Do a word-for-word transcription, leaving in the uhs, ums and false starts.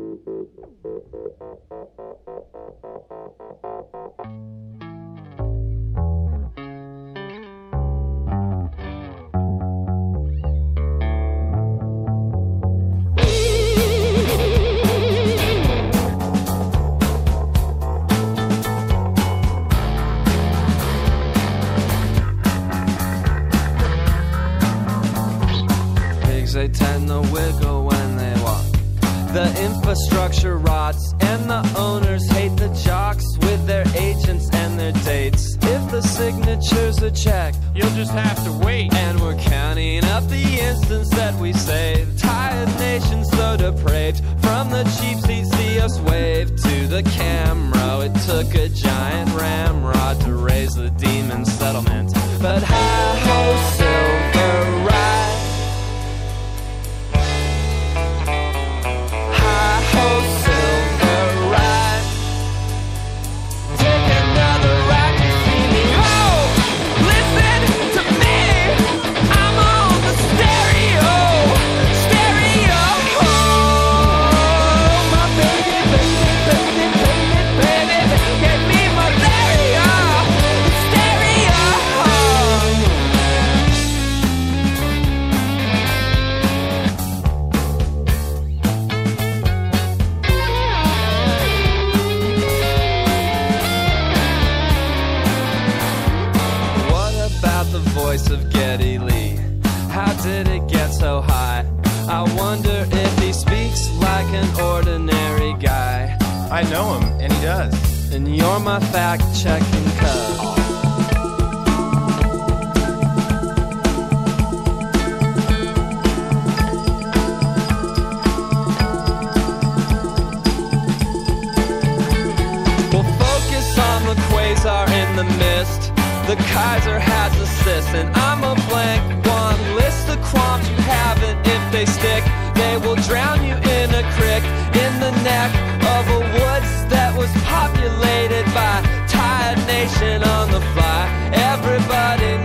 They tend to wiggle when they walk. The infrastructure rots, and the owners hate the jocks with their agents and their dates. If the signatures are checked, you'll just have to wait. And we're counting up the instants that we saved. Tired nation so depraved. From the cheap seat, see us wave to the camera. It took a giant ramrod to raise the demon settlement. But hi-ho, silver ride. Of Geddy Lee, how did it get so high? I wonder if he speaks like an ordinary guy. I know him, and he does. And you're my fact-checking cub. We'll focus on the quasar in the mist. The Kaiser has a sis, and I'm a blank one. List the qualms you haven't. If they stick, they will drown you in a crick, in the neck of a woods that was populated by tired nation on the fly. Everybody